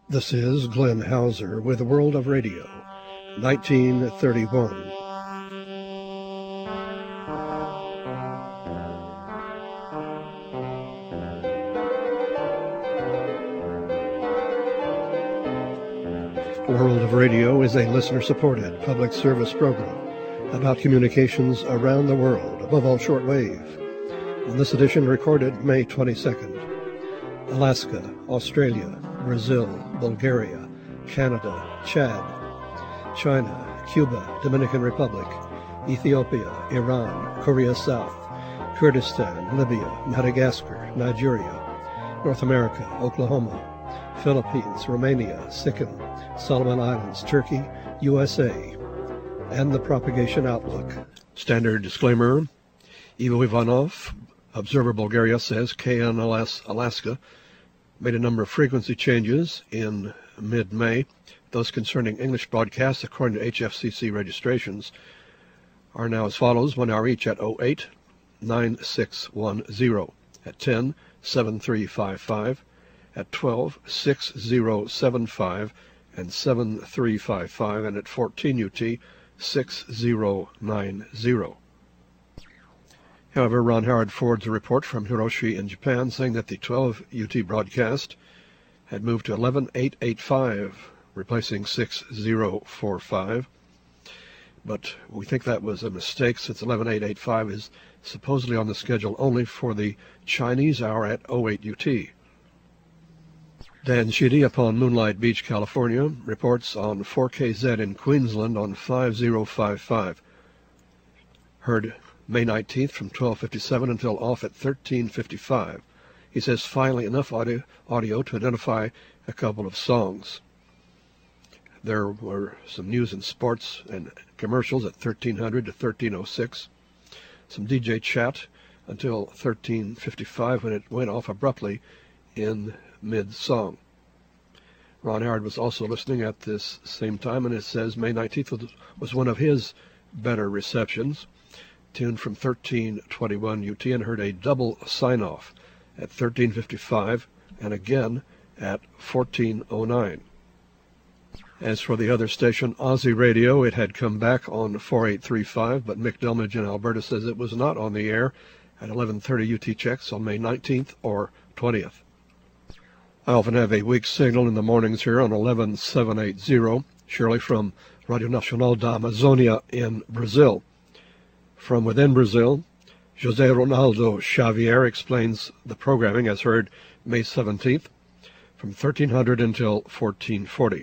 This is Glenn Hauser with the World of Radio, 1931. World of Radio is a listener-supported public service program about communications around the world, above all shortwave. On this edition, recorded May 22nd. Alaska, Australia, Brazil, Bulgaria, Canada, Chad, China, Cuba, Dominican Republic, Ethiopia, Iran, Korea South, Kurdistan, Libya, Madagascar, Nigeria, North America, Oklahoma, Philippines, Romania, Sikkim, Solomon Islands, Turkey, USA, and the Propagation Outlook. Standard disclaimer. Ivo Ivanov, Observer Bulgaria, says KNLS Alaska made a number of frequency changes in mid-May. Those concerning English broadcasts, according to HFCC registrations, are now as follows: 1 hour each at 08-9610, at 10-7355, at 12-6075 and 7355, and at 14 UT 6090. However, Ron Howard forwards a report from Hiroshi in Japan saying that the 12 UT broadcast had moved to 11885, replacing 6045. But we think that was a mistake, since 11885 is supposedly on the schedule only for the Chinese hour at 08 UT. Dan Sheedy upon Moonlight Beach, California, reports on 4KZ in Queensland on 5055. Heard May 19th from 12:57 until off at 13:55. He says finally enough audio to identify a couple of songs. There were some news and sports and commercials at 1300 to 1306. Some DJ chat until 13:55 when it went off abruptly in mid-song. Ron Howard was also listening at this same time, and it says May 19th was one of his better receptions. Tuned from 1321 UT and heard a double sign-off at 1355 and again at 1409. As for the other station, Aussie Radio, it had come back on 4835, but Mick Delmage in Alberta says it was not on the air at 11:30 UT checks on May 19th or 20th. I often have a weak signal in the mornings here on 11780, Shirley from Radio Nacional da Amazonia in Brazil. From within Brazil, José Ronaldo Xavier explains the programming as heard May 17th from 1300 until 1440.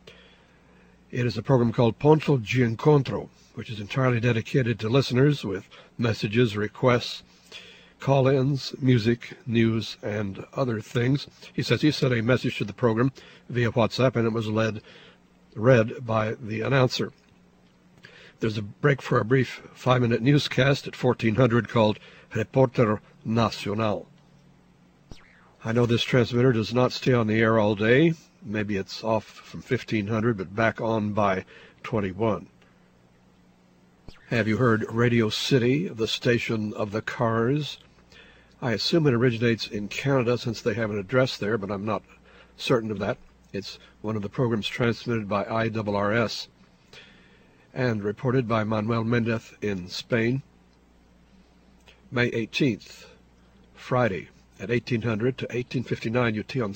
It is a program called Ponto de Encontro, which is entirely dedicated to listeners with messages, requests, call-ins, music, news, and other things. He says he sent a message to the program via WhatsApp, and it was read by the announcer. There's a break for a brief 5-minute newscast at 1400 called Reporter Nacional. I know this transmitter does not stay on the air all day. Maybe it's off from 1500, but back on by 21. Have you heard Radio City, the station of the Cars? I assume it originates in Canada since they have an address there, but I'm not certain of that. It's one of the programs transmitted by IRRS and reported by Manuel Mendez in Spain. May 18th, Friday, at 1800 to 1859 UT on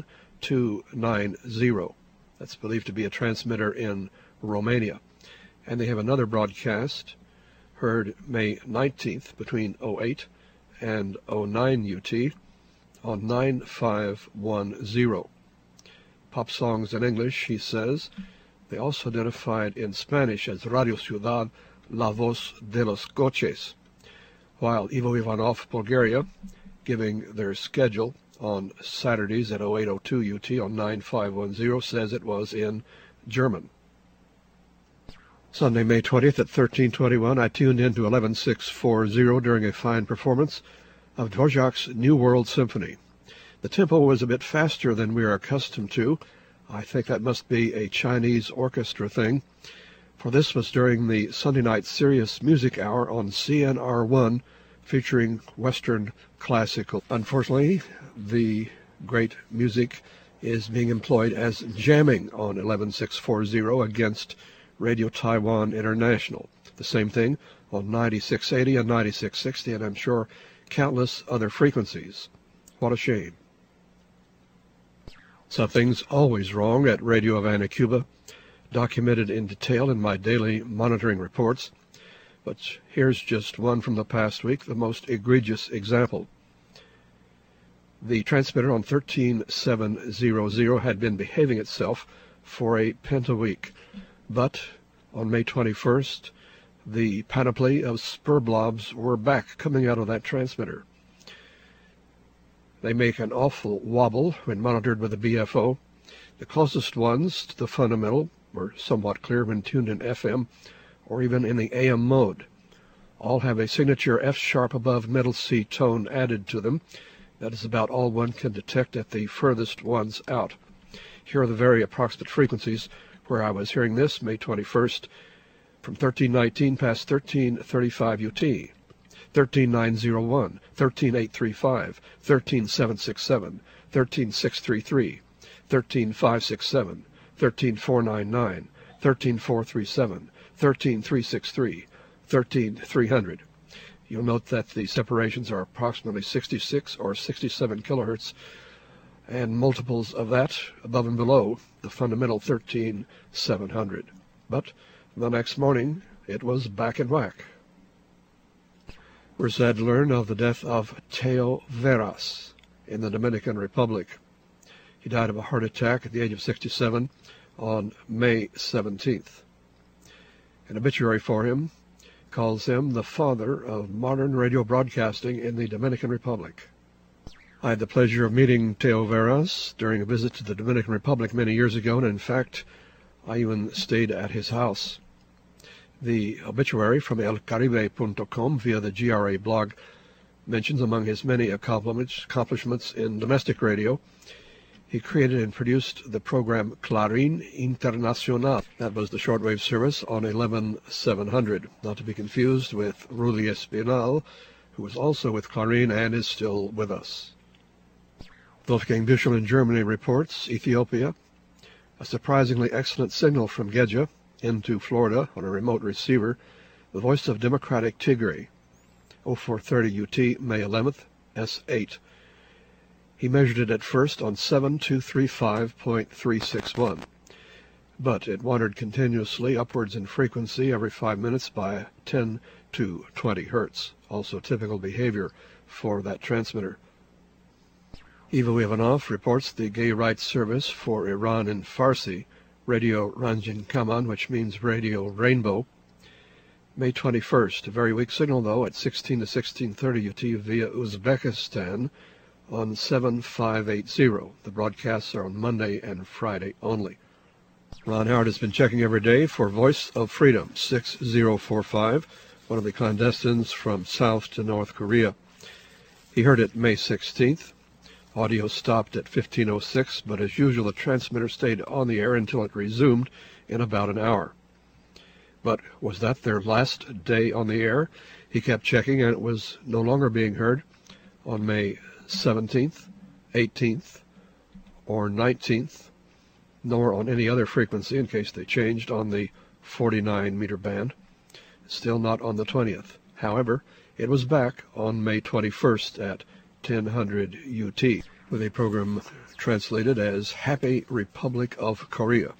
7290. That's believed to be a transmitter in Romania. And they have another broadcast heard May 19th between 08 and 09 UT on 9510. Pop songs in English, he says. They also identified in Spanish as Radio Ciudad, La Voz de los Coches, while Ivo Ivanov, Bulgaria, giving their schedule on Saturdays at 0802 UT on 9510, says it was in German. Sunday, May 20th at 1321, I tuned in to 11640 during a fine performance of Dvorak's New World Symphony. The tempo was a bit faster than we are accustomed to. I think that must be a Chinese orchestra thing, for this was during the Sunday night Serious Music Hour on CNR1, featuring Western classical. Unfortunately, the great music is being employed as jamming on 11640 against Radio Taiwan International. The same thing on 9680 and 9660, and I'm sure countless other frequencies. What a shame. Something's always wrong at Radio Havana, Cuba, documented in detail in my daily monitoring reports. But here's just one from the past week, the most egregious example. The transmitter on 13700 had been behaving itself for a pentaweek, but on May 21st, the panoply of spur blobs were back coming out of that transmitter. They make an awful wobble when monitored with a BFO. The closest ones to the fundamental were somewhat clear when tuned in FM or even in the AM mode. All have a signature F-sharp above middle C tone added to them. That is about all one can detect at the furthest ones out. Here are the very approximate frequencies where I was hearing this May 21st from 13919 past 1335 UT, 13901, 13835, 13767, 13633, 13567, 13499, 13437, 13363, 13300. You'll note that the separations are approximately 66 or 67 kilohertz, and multiples of that above and below the fundamental 13700. But the next morning, it was back in whack. We're sad to learn of the death of Teo Veras in the Dominican Republic. He died of a heart attack at the age of 67 on May 17th. An obituary for him calls him the father of modern radio broadcasting in the Dominican Republic. I had the pleasure of meeting Teo Veras during a visit to the Dominican Republic many years ago, and in fact, I even stayed at his house. The obituary from elcaribe.com via the GRA blog mentions among his many accomplishments in domestic radio, he created and produced the program Clarín Internacional. That was the shortwave service on 11700, not to be confused with Rudi Espinal, who was also with Clarín and is still with us. Wolfgang Büchel in Germany reports Ethiopia, a surprisingly excellent signal from Gedja into Florida on a remote receiver, the voice of Democratic Tigray, 0430 UT, May 11th, S8. He measured it at first on 7235.361, but it wandered continuously upwards in frequency every 5 minutes by 10 to 20 hertz, also typical behavior for that transmitter. Ivo Ivanov reports the gay rights service for Iran in Farsi, Radio Ranjin Kaman, which means Radio Rainbow. May 21st, a very weak signal though, at 16 to 1630 UT via Uzbekistan on 7580. The broadcasts are on Monday and Friday only. Ron Howard has been checking every day for Voice of Freedom 6045, one of the clandestines from South to North Korea. He heard it May 16th. Audio stopped at 1506, but as usual the transmitter stayed on the air until it resumed in about an hour. But was that their last day on the air? He kept checking and it was no longer being heard on May 17th, 18th, or 19th, nor on any other frequency in case they changed on the 49-meter band. Still not on the 20th. However, it was back on May 21st at 1000 UT, with a program translated as Happy Republic of Korea.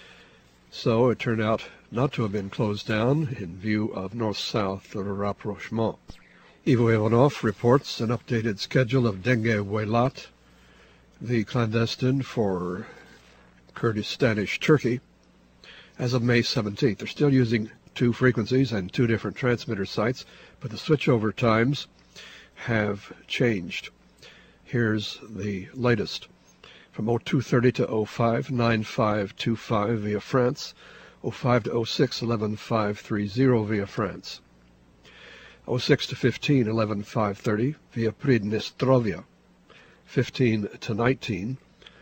So it turned out not to have been closed down in view of north-south rapprochement. Ivo Ivanov reports an updated schedule of Denge Welat, the clandestine for Kurdistanish Turkey, as of May 17th. They're still using two frequencies and two different transmitter sites, but the switchover times have changed. Here's the latest. From 0230 to 05, 9525 via France, 05 to 06, 11530 via France, 06 to 15, 11530 via Pridnestrovia, 15 to 19,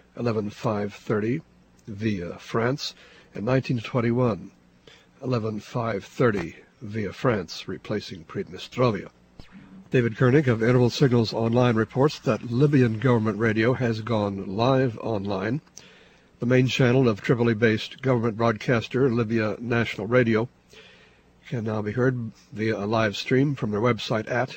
11530 via France, and 19 to 21, 11530 via France, replacing Pridnestrovia. David Koenig of Interval Signals Online reports that Libyan government radio has gone live online. The main channel of Tripoli-based government broadcaster Libya National Radio can now be heard via a live stream from their website at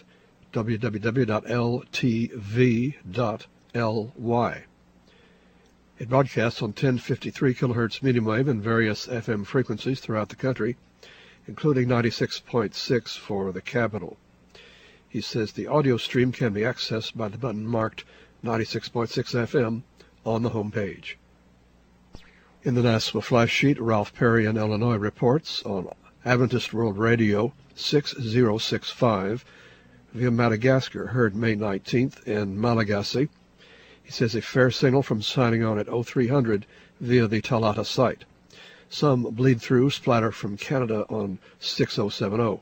www.ltv.ly. It broadcasts on 1053 kHz medium wave and various FM frequencies throughout the country, including 96.6 for the capital. He says the audio stream can be accessed by the button marked 96.6 FM on the home page. In the NASWA flash sheet, Ralph Perry in Illinois reports on Adventist World Radio 6065 via Madagascar, heard May 19th in Malagasy. He says a fair signal from signing on at 0300 via the Talata site. Some bleed-through splatter from Canada on 6070.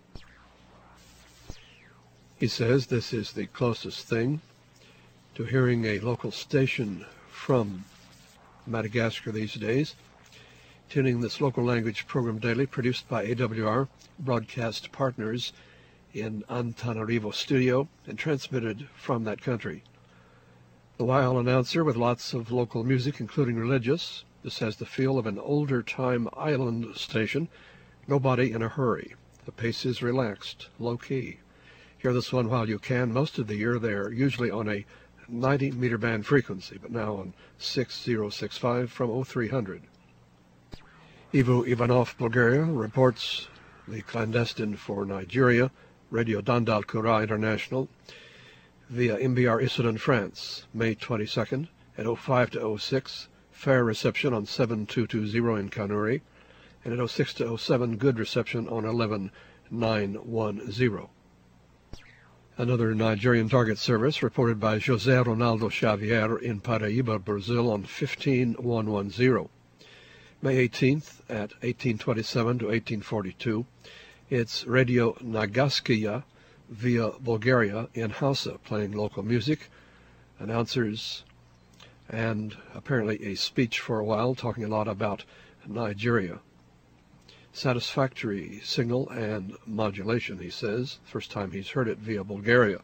He says this is the closest thing to hearing a local station from Madagascar these days. Tuning this local language program daily, produced by AWR broadcast partners in Antananarivo studio and transmitted from that country. The YL announcer with lots of local music, including religious. This has the feel of an older-time island station. Nobody in a hurry. The pace is relaxed, low-key. Hear this one while you can. Most of the year they're usually on a 90-meter band frequency, but now on 6065 from 0300. Ivo Ivanov, Bulgaria, reports the clandestine for Nigeria, Radio Dandal Kura International, via MBR Issoudun, France, May 22nd at 05 to 06, fair reception on 7220 in Kanuri, and at 06 to 07, good reception on 11910. Another Nigerian target service reported by José Ronaldo Xavier in Paraíba, Brazil on 15110. May 18th at 1827 to 1842. It's Radio Nagaskaya via Bulgaria in Hausa, playing local music, announcers, and apparently a speech for a while talking a lot about Nigeria. Satisfactory signal and modulation, he says. First time he's heard it via Bulgaria.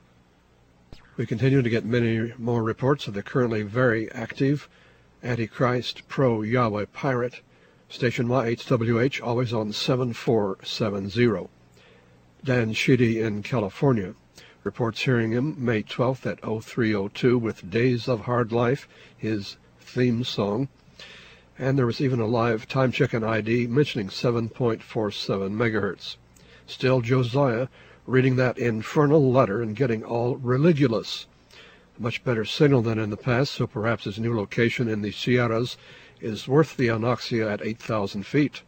We continue to get many more reports of the currently very active Antichrist pro-Yahweh pirate, station YHWH, always on 7470. Dan Sheedy in California reports hearing him May 12th at 0302 with Days of Hard Life, his theme song. And there was even a live time check and ID mentioning 7.47 megahertz. Still Josiah reading that infernal letter and getting all religulous. A much better signal than in the past, so perhaps his new location in the Sierras is worth the anoxia at 8,000 feet.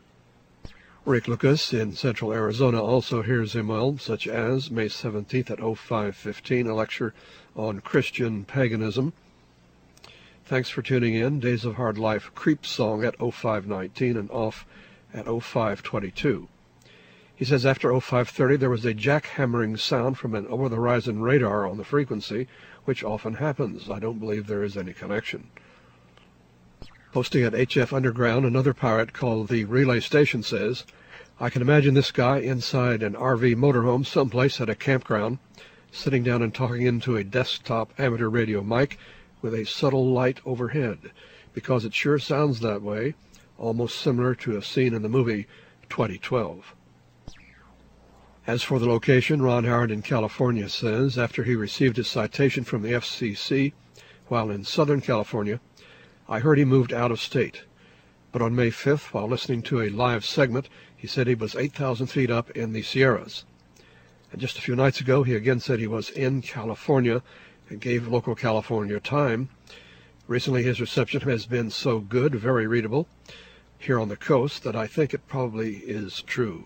Rick Lucas in central Arizona also hears him well, such as May 17th at 0515, a lecture on Christian paganism. Thanks for tuning in. Days of Hard Life Creep Song at 0519 and off at 0522. He says after 0530 there was a jackhammering sound from an over-the-horizon radar on the frequency, which often happens. I don't believe there is any connection. Posting at HF Underground, another pirate called the Relay Station says, I can imagine this guy inside an RV motorhome someplace at a campground, sitting down and talking into a desktop amateur radio mic with a subtle light overhead, because it sure sounds that way, almost similar to a scene in the movie 2012. As for the location, Ron Howard in California says, after he received his citation from the FCC while in Southern California, I heard he moved out of state. But on May 5th, while listening to a live segment, he said he was 8,000 feet up in the Sierras. And just a few nights ago, he again said he was in California and gave local California time. Recently, his reception has been so good, very readable, here on the coast, that I think it probably is true.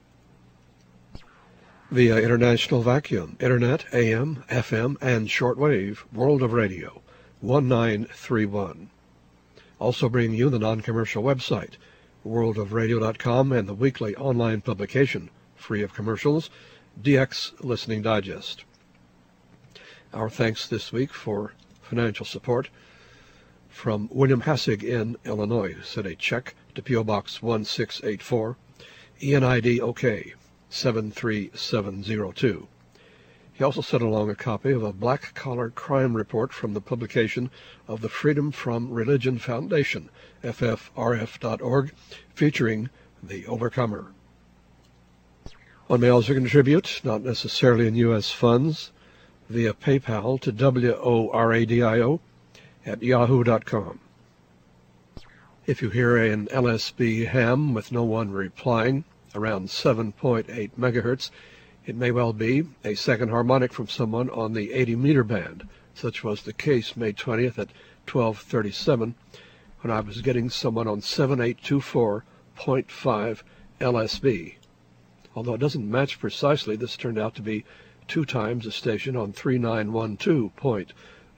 Via International Vacuum, Internet, AM, FM, and shortwave, World of Radio, 1931. Also bringing you the non-commercial website, worldofradio.com, and the weekly online publication, free of commercials, DX Listening Digest. Our thanks this week for financial support from William Hassig in Illinois, who sent a check to P.O. Box 1684, ENID OK 73702. He also sent along a copy of a black-collar crime report from the publication of the Freedom from Religion Foundation, ffrf.org, featuring The Overcomer. On mails you can contribute, not necessarily in U.S. funds, via PayPal to WORADIO@yahoo.com. If you hear an LSB ham with no one replying, around 7.8 megahertz, it may well be a second harmonic from someone on the 80-meter band. Such was the case May 20th at 12:37, when I was getting someone on 7824.5 LSB. Although it doesn't match precisely, this turned out to be 2 times a station on 3912.50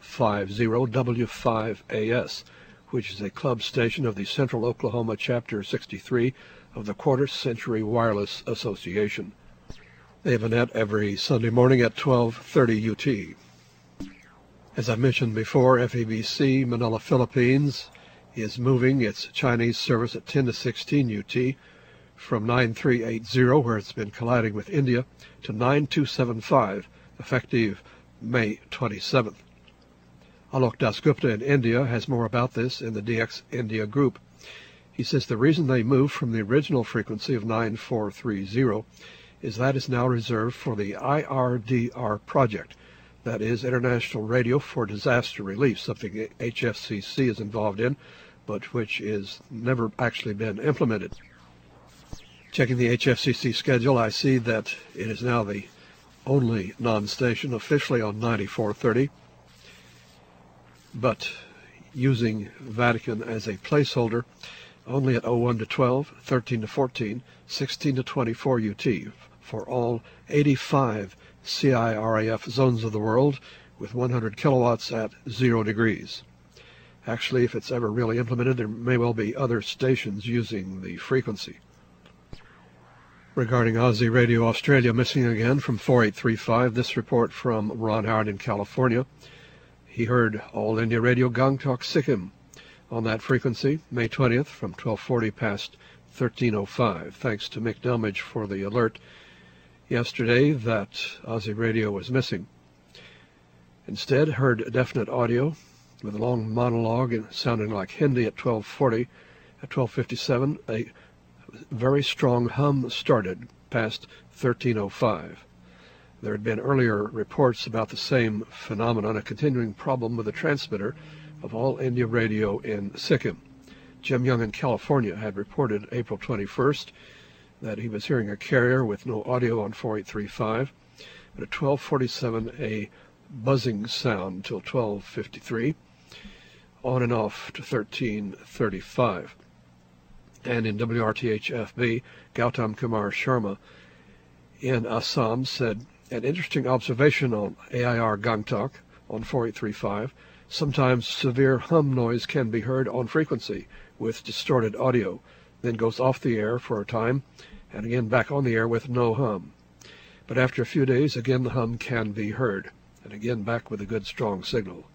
W5AS, which is a club station of the Central Oklahoma Chapter 63 of the Quarter Century Wireless Association. They have a net every Sunday morning at 12:30 UT. As I mentioned before, FEBC Manila, Philippines is moving its Chinese service at 10 to 16 UT from 9380, where it's been colliding with India, to 9275, effective May 27th. Alok Dasgupta in India has more about this in the DX India group. He says the reason they moved from the original frequency of 9430 is that is now reserved for the IRDR project, that is International Radio for Disaster Relief, something HFCC is involved in, but which is never actually been implemented. Checking the HFCC schedule, I see that it is now the only non-station officially on 9430, but using Vatican as a placeholder, only at 01 to 12, 13 to 14, 16 to 24 UT for all 85 CIRAF zones of the world with 100 kilowatts at 0 degrees. Actually, if it's ever really implemented, there may well be other stations using the frequency. Regarding Aussie Radio Australia missing again from 4835, this report from Ron Howard in California. He heard All India Radio Gangtok Sikkim on that frequency, May 20th from 1240 past 1305. Thanks to Mick Delmage for the alert yesterday that Aussie Radio was missing. Instead, heard definite audio with a long monologue sounding like Hindi at 1240. At 1257, a very strong hum started past 1305. There had been earlier reports about the same phenomenon, a continuing problem with the transmitter of All India Radio in Sikkim. Jim Young in California had reported April 21st that he was hearing a carrier with no audio on 4835, but at 1247 a buzzing sound till 1253, on and off to 1335. And in WRTH-FB, Gautam Kumar Sharma in Assam said, an interesting observation on AIR Gangtok on 4835, sometimes severe hum noise can be heard on frequency with distorted audio, then goes off the air for a time, and again back on the air with no hum. But after a few days, again the hum can be heard, and again back with a good strong signal.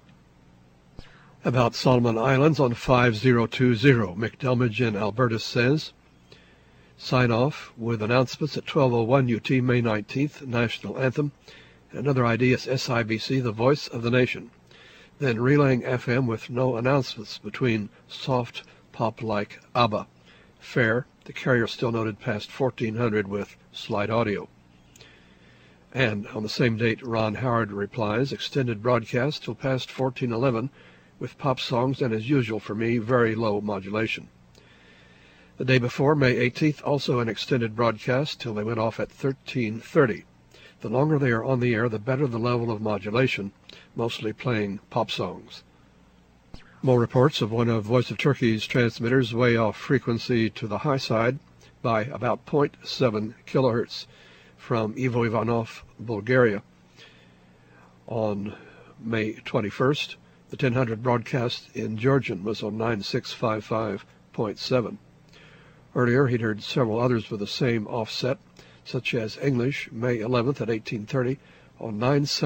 About Solomon Islands on 5020, Mick Delmage in Alberta says, sign off with announcements at 12:01 UT May 19th, National Anthem, and another ID is SIBC, the Voice of the Nation. Then relaying FM with no announcements between soft pop like ABBA. Fair, the carrier still noted past 1400 with slight audio. And on the same date, Ron Howard replies, extended broadcast till past 1411 with pop songs and, as usual for me, very low modulation. The day before, May 18th, also an extended broadcast till they went off at 1330. The longer they are on the air, the better the level of modulation, mostly playing pop songs. More reports of one of Voice of Turkey's transmitters way off frequency to the high side by about 0.7 kilohertz from Ivo Ivanov, Bulgaria. On May 21st, the 1000 broadcast in Georgian was on 9655.7. Earlier, he'd heard several others with the same offset, such as English, May 11th at 1830 on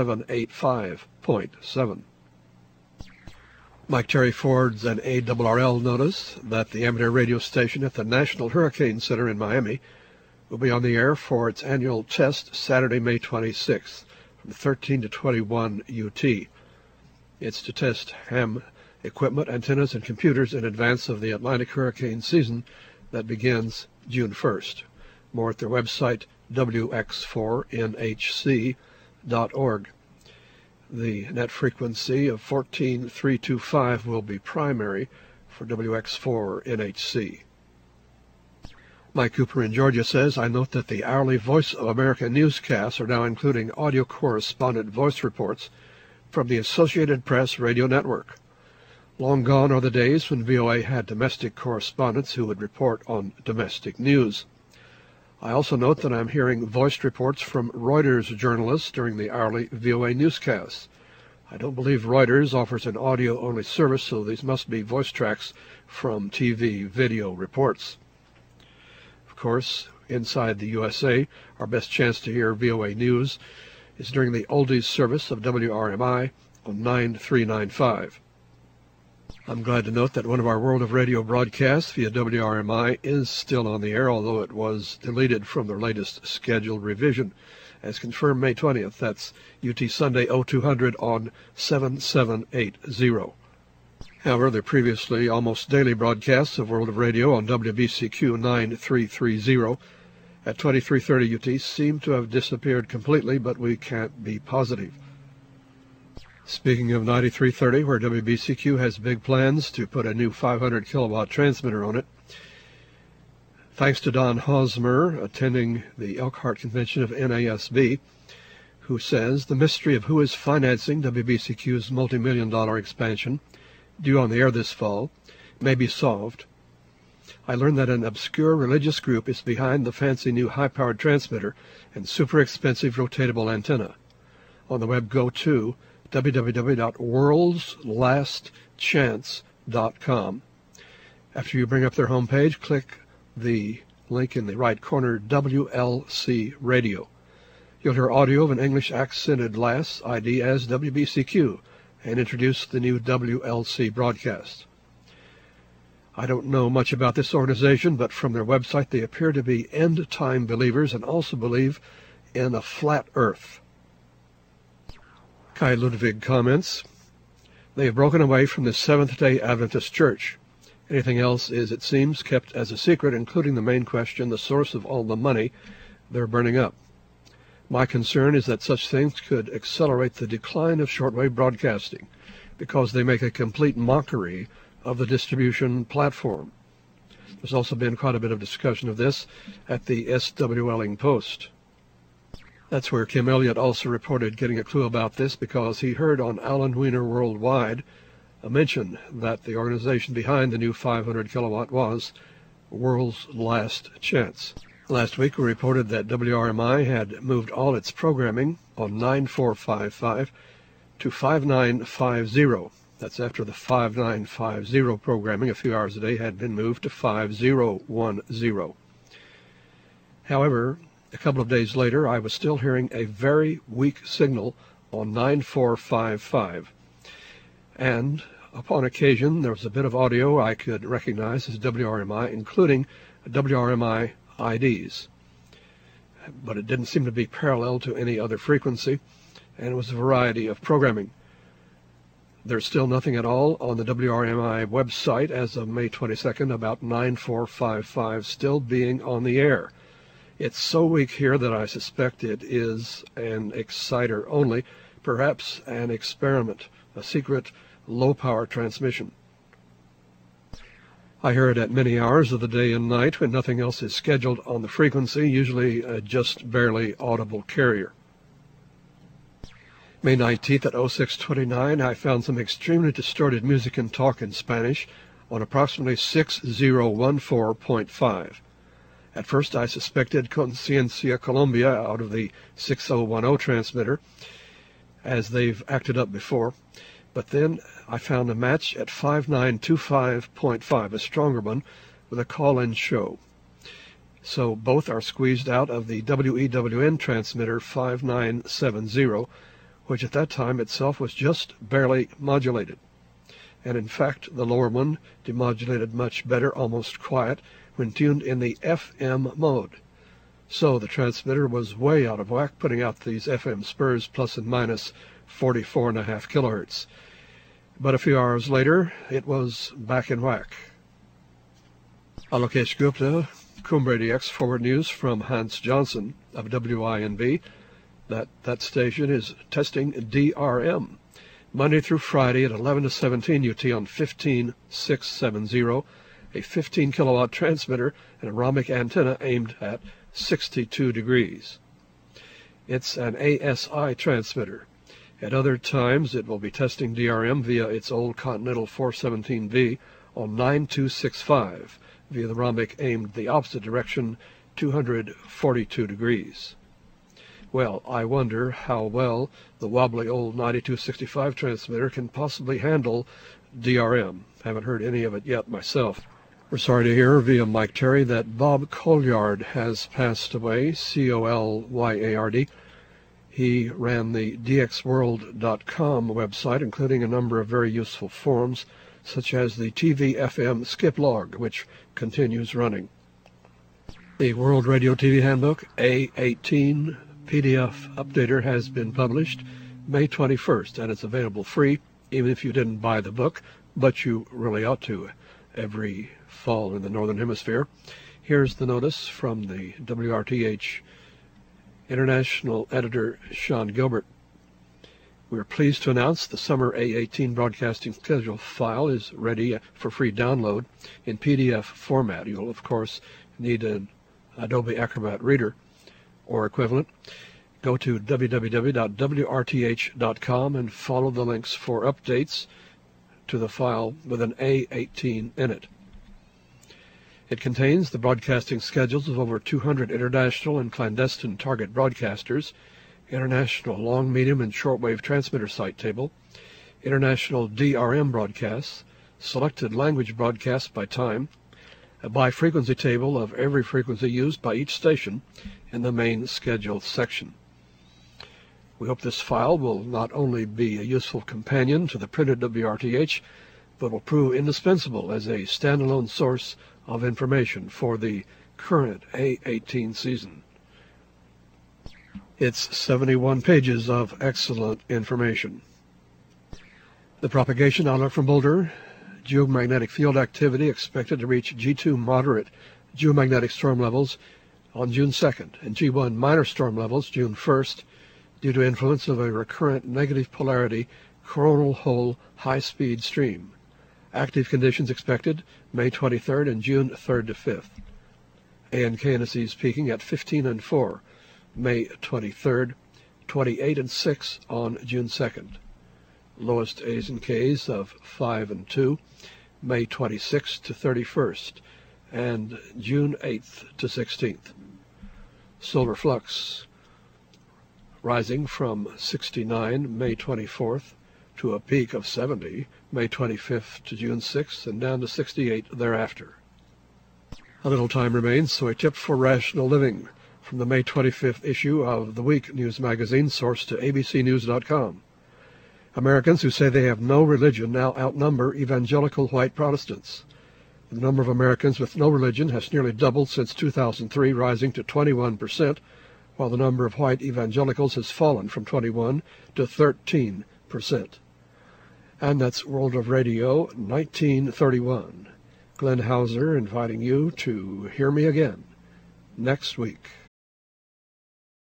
9785.7. Mike Terry Ford's an ARRL notice that the amateur radio station at the National Hurricane Center in Miami will be on the air for its annual test Saturday, May 26th from 13 to 21 UT. It's to test ham equipment, antennas, and computers in advance of the Atlantic hurricane season that begins June 1st. More at their website, wx4nhc.org. The net frequency of 14325 will be primary for WX4NHC. Mike Cooper in Georgia says, I note that the hourly Voice of America newscasts are now including audio correspondent voice reports from the Associated Press Radio Network. Long gone are the days when VOA had domestic correspondents who would report on domestic news. I also note that I'm hearing voiced reports from Reuters journalists during the hourly VOA newscasts. I don't believe Reuters offers an audio-only service, so these must be voice tracks from TV video reports. Of course, inside the USA, our best chance to hear VOA news is during the oldies service of WRMI on 9395. I'm glad to note that one of our World of Radio broadcasts via WRMI is still on the air, although it was deleted from their latest scheduled revision, as confirmed May 20th. That's UT Sunday 0200 on 7780. However, the previously almost daily broadcasts of World of Radio on WBCQ 9330 at 2330 UT seem to have disappeared completely, but we can't be positive. Speaking of 9330, where WBCQ has big plans to put a new 500 kilowatt transmitter on it, thanks to Don Hosmer attending the Elkhart convention of NASB, who says the mystery of who is financing WBCQ's multi-million-dollar expansion, due on the air this fall, may be solved. I learned that an obscure religious group is behind the fancy new high-powered transmitter and super expensive rotatable antenna. On the web, go to www.worldslastchance.com. After you bring up their homepage, click the link in the right corner, WLC Radio. You'll hear audio of an English-accented lass ID as WBCQ and introduce the new WLC broadcast. I don't know much about this organization, but from their website they appear to be end-time believers and also believe in a flat earth. Kai Ludwig comments, they have broken away from the Seventh-day Adventist Church. Anything else is, it seems, kept as a secret, including the main question, the source of all the money they're burning up. My concern is that such things could accelerate the decline of shortwave broadcasting because they make a complete mockery of the distribution platform. There's also been quite a bit of discussion of this at the SWLing Post. That's where Kim Elliott also reported getting a clue about this because he heard on Alan Wiener Worldwide a mention that the organization behind the new 500 kilowatt was World's Last Chance. Last week we reported that WRMI had moved all its programming on 9455 to 5950. That's after the 5950 programming a few hours a day had been moved to 5010. However, a couple of days later, I was still hearing a very weak signal on 9455. And upon occasion, there was a bit of audio I could recognize as WRMI, including WRMI IDs. But it didn't seem to be parallel to any other frequency, and it was a variety of programming. There's still nothing at all on the WRMI website as of May 22nd about 9455 still being on the air. It's so weak here that I suspect it is an exciter only, perhaps an experiment, a secret low-power transmission. I hear it at many hours of the day and night when nothing else is scheduled on the frequency, usually a just barely audible carrier. May 19th at 0629, I found some extremely distorted music and talk in Spanish on approximately 6014.5. At first I suspected Conciencia Colombia out of the 6010 transmitter, as they've acted up before, but then I found a match at 5925.5, a stronger one, with a call-in show. So both are squeezed out of the WEWN transmitter 5970, which at that time itself was just barely modulated. And in fact, the lower one demodulated much better, almost quiet, when tuned in the FM mode. So the transmitter was way out of whack, putting out these FM spurs plus and minus 44.5 kilohertz. But a few hours later, it was back in whack. Alokesh Gupta, Cumbre DX Forward News from Hans Johnson of WINV. That station is testing DRM Monday through Friday at 11 to 17 UT on 15670, a 15 kilowatt transmitter and a rhombus antenna aimed at 62 degrees. It's an ASI transmitter. At other times, it will be testing DRM via its old Continental 417V on 9265 via the rhombus aimed the opposite direction, 242 degrees. Well, I wonder how well the wobbly old 9265 transmitter can possibly handle DRM. Haven't heard any of it yet myself. We're sorry to hear via Mike Terry that Bob Colliard has passed away, Colyard. He ran the dxworld.com website, including a number of very useful forums, such as the TV-FM skip log, which continues running. The World Radio TV Handbook, A18 PDF Updater, has been published May 21st, and it's available free, even if you didn't buy the book, but you really ought to every fall in the Northern Hemisphere. Here's the notice from the WRTH International Editor Sean Gilbert. We're pleased to announce the Summer A18 Broadcasting Schedule file is ready for free download in PDF format. You'll, of course, need an Adobe Acrobat Reader or equivalent. Go to www.wrth.com and follow the links for updates to the file with an A18 in it. It contains the broadcasting schedules of over 200 international and clandestine target broadcasters, international long, medium, and shortwave transmitter site table, international DRM broadcasts, selected language broadcasts by time, a by-frequency table of every frequency used by each station in the main schedule section. We hope this file will not only be a useful companion to the printed WRTH, but will prove indispensable as a standalone source of information for the current A18 season. It's 71 pages of excellent information. The propagation outlook from Boulder: geomagnetic field activity expected to reach G2 moderate geomagnetic storm levels on June 2nd and G1 minor storm levels June 1st due to influence of a recurrent negative polarity coronal hole high-speed stream. Active conditions expected May 23rd and June 3rd to 5th. A and KNSEs peaking at 15 and 4, May 23rd, 28 and 6 on June 2nd. Lowest A's and K's of 5 and 2, May 26th to 31st, and June 8th to 16th. Solar flux rising from 69 May 24th to a peak of 70 May 25th to June 6th, and down to 68 thereafter. A little time remains, so a tip for rational living from the May 25th issue of The Week News Magazine, sourced to abcnews.com. Americans who say they have no religion now outnumber evangelical white Protestants. The number of Americans with no religion has nearly doubled since 2003, rising to 21%, while the number of white evangelicals has fallen from 21 to 13%. And that's World of Radio 1931. Glenn Hauser inviting you to hear me again next week.